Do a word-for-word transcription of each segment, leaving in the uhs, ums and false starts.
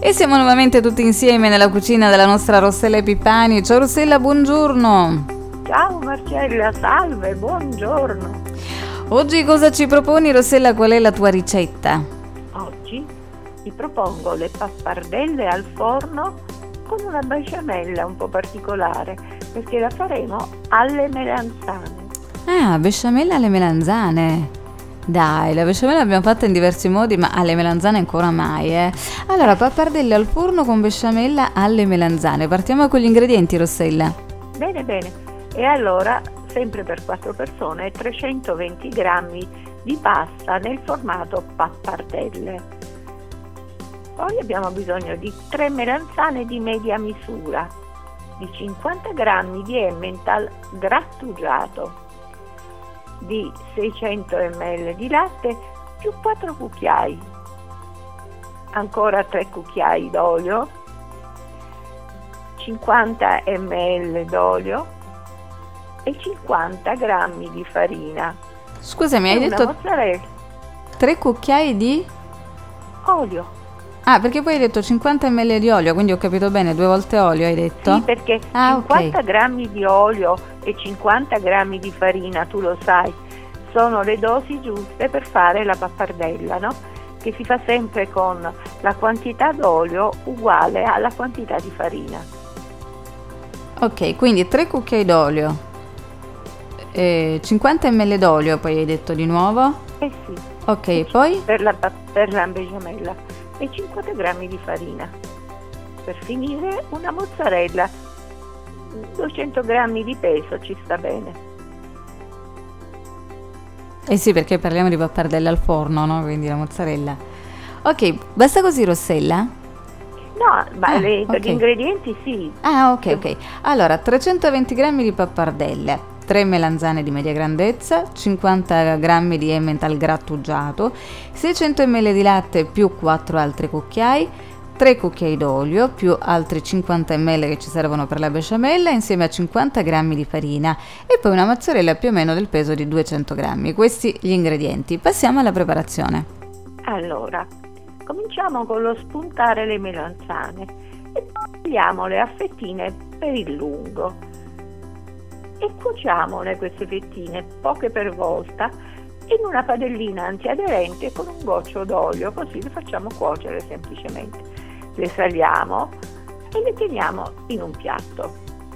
E siamo nuovamente tutti insieme nella cucina della nostra Rossella Epipani. Ciao Rossella, buongiorno. Ciao Marcella, salve, buongiorno. Oggi cosa ci proponi, Rossella? Qual è la tua ricetta? Oggi ti propongo le pappardelle al forno con una besciamella un po' particolare, perché la faremo alle melanzane. Ah, besciamella alle melanzane. Dai, la besciamella l'abbiamo fatta in diversi modi, ma alle melanzane ancora mai, eh. Allora, pappardelle al forno con besciamella alle melanzane. Partiamo con gli ingredienti, Rossella. Bene, bene. E allora, sempre per quattro persone, trecentoventi grammi di pasta nel formato pappardelle. Poi abbiamo bisogno di tre melanzane di media misura, di cinquanta grammi di Emmental grattugiato, di seicento millilitri di latte più quattro cucchiai, ancora tre cucchiai d'olio, cinquanta millilitri d'olio e cinquanta grammi di farina. Scusami, hai detto mozzarella. tre cucchiai di olio. Ah, perché poi hai detto cinquanta millilitri di olio, quindi ho capito bene, due volte olio hai detto? Sì, perché ah, cinquanta okay. grammi di olio e cinquanta grammi di farina, tu lo sai, sono le dosi giuste per fare la pappardella, no? Che si fa sempre con la quantità d'olio uguale alla quantità di farina. Ok, quindi tre cucchiai d'olio, eh, cinquanta millilitri d'olio, poi hai detto di nuovo? Eh sì. Ok, e poi? Per la, per la besciamella. E cinquanta grammi di farina. Per finire una mozzarella, duecento grammi di peso ci sta bene. Eh sì, perché parliamo di pappardelle al forno, no? Quindi la mozzarella. Ok, basta così, Rossella? No, ma ah, le, okay. gli ingredienti sì. Ah, ok, ok. Allora, trecentoventi grammi di pappardelle, tre melanzane di media grandezza, cinquanta grammi di Emmental grattugiato, seicento millilitri di latte più quattro altri cucchiai, tre cucchiai d'olio più altri cinquanta millilitri che ci servono per la besciamella insieme a cinquanta grammi di farina e poi una mozzarella più o meno del peso di duecento grammi. Questi gli ingredienti. Passiamo alla preparazione. Allora, cominciamo con lo spuntare le melanzane e tagliamole a fettine per il lungo. E cuociamole queste fettine, poche per volta, in una padellina antiaderente con un goccio d'olio, così le facciamo cuocere semplicemente. Le saliamo e le teniamo in un piatto.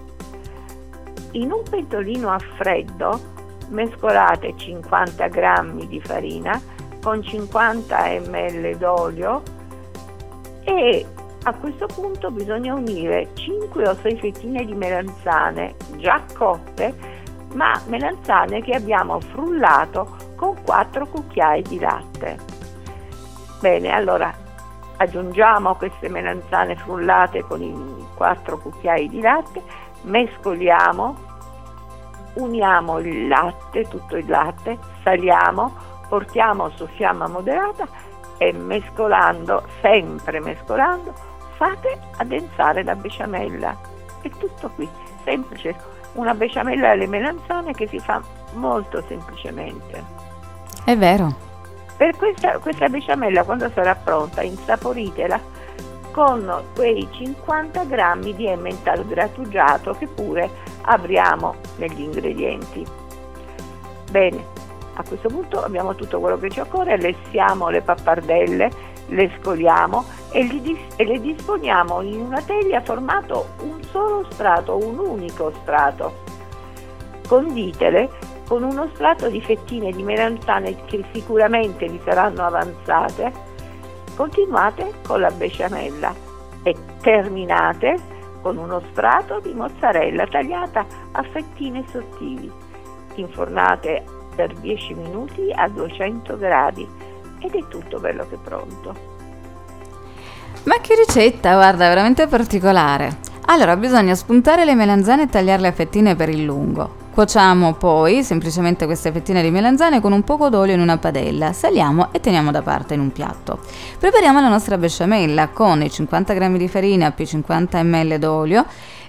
In un pentolino a freddo mescolate cinquanta grammi di farina con cinquanta millilitri d'olio e a questo punto bisogna unire cinque o sei fettine di melanzane già cotte, ma melanzane che abbiamo frullato con quattro cucchiai di latte. Bene, allora aggiungiamo queste melanzane frullate con i quattro cucchiai di latte, mescoliamo, uniamo il latte, tutto il latte, saliamo, portiamo su fiamma moderata e mescolando, sempre mescolando, fate addensare la besciamella. È tutto qui, semplice, una besciamella alle melanzane che si fa molto semplicemente. È vero. Per questa, questa besciamella, quando sarà pronta, insaporitela con quei cinquanta grammi di Emmental grattugiato che pure apriamo negli ingredienti. Bene, a questo punto abbiamo tutto quello che ci occorre, lessiamo le pappardelle, le scoliamo e, li, e le disponiamo in una teglia formato un solo strato, un unico strato. Conditele con uno strato di fettine di melanzane che sicuramente vi saranno avanzate. Continuate con la besciamella e terminate con uno strato di mozzarella tagliata a fettine sottili. Infornate per dieci minuti a duecento gradi ed è tutto bello che pronto. Ma che ricetta, guarda, veramente particolare. Allora, bisogna spuntare le melanzane e tagliarle a fettine per il lungo. Cuociamo poi semplicemente queste fettine di melanzane con un poco d'olio in una padella, saliamo e teniamo da parte in un piatto. Prepariamo la nostra besciamella con i cinquanta grammi di farina più cinquanta millilitri d'olio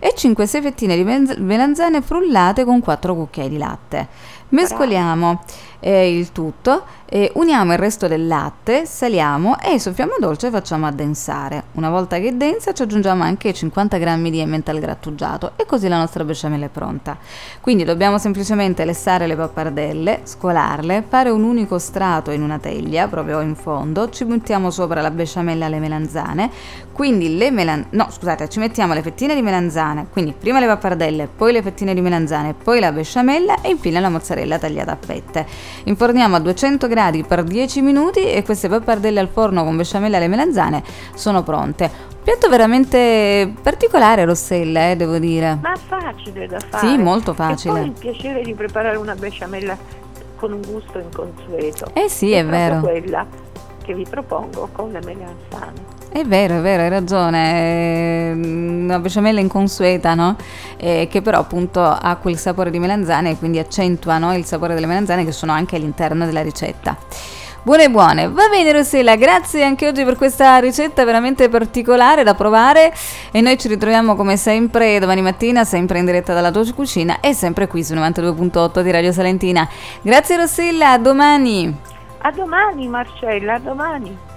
e cinque sei fettine di menz- melanzane frullate con quattro cucchiai di latte. Mescoliamo eh, il tutto, eh, uniamo il resto del latte, saliamo e soffiamo dolce e facciamo addensare. Una volta che è densa ci aggiungiamo anche cinquanta grammi di emmental grattugiato e così la nostra besciamella è pronta. Quindi dobbiamo semplicemente lessare le pappardelle, scolarle, fare un unico strato in una teglia proprio in fondo, ci mettiamo sopra la besciamella e le melanzane, quindi le melan- no scusate ci mettiamo le fettine di melanzane, quindi prima le pappardelle, poi le fettine di melanzane, poi la besciamella e infine la mozzarella tagliata a fette. Inforniamo a duecento gradi per dieci minuti e queste pappardelle al forno con besciamella e le melanzane sono pronte. Piatto veramente particolare, Rossella, eh, devo dire. Ma facile da fare. Sì, molto facile. E poi il piacere di preparare una besciamella con un gusto inconsueto. Eh sì, è, è vero. quella che vi propongo con le melanzane. È vero, è vero, hai ragione, è una besciamella inconsueta, no? Eh, che però appunto ha quel sapore di melanzane e quindi accentua, no, il sapore delle melanzane che sono anche all'interno della ricetta. Buone buone, va bene Rossella, grazie anche oggi per questa ricetta veramente particolare da provare e noi ci ritroviamo come sempre domani mattina, sempre in diretta dalla tua cucina e sempre qui su novantadue virgola otto di Radio Salentina. Grazie Rossella, a domani! A domani Marcella, a domani!